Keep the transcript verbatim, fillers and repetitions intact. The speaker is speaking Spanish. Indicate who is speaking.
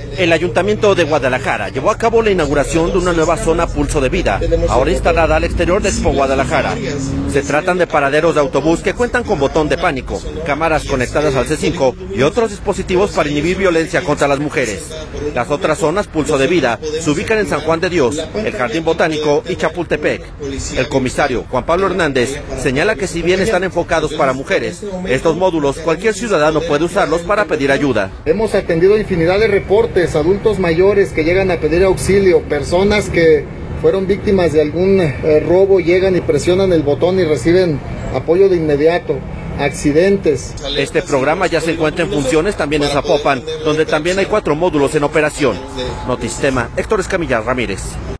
Speaker 1: El Ayuntamiento de Guadalajara llevó a cabo la inauguración de una nueva zona Pulso de Vida, ahora instalada al exterior de Expo Guadalajara. Se tratan de paraderos de autobús que cuentan con botón de pánico, cámaras conectadas al C cinco y otros dispositivos para inhibir violencia contra las mujeres. Las otras zonas Pulso de Vida se ubican en San Juan de Dios, el Jardín Botánico y Chapultepec. El comisario Juan Pablo Hernández señala que si bien están enfocados para mujeres, estos módulos cualquier ciudadano puede usarlos para pedir ayuda.
Speaker 2: Hemos atendido infinidad de reportes, adultos mayores que llegan a pedir auxilio, personas que fueron víctimas de algún eh, robo, llegan y presionan el botón y reciben apoyo de inmediato. Accidentes.
Speaker 1: Este programa ya se encuentra en funciones también en Zapopan, donde también hay cuatro módulos en operación. Notistema, Héctor Escamilla Ramírez.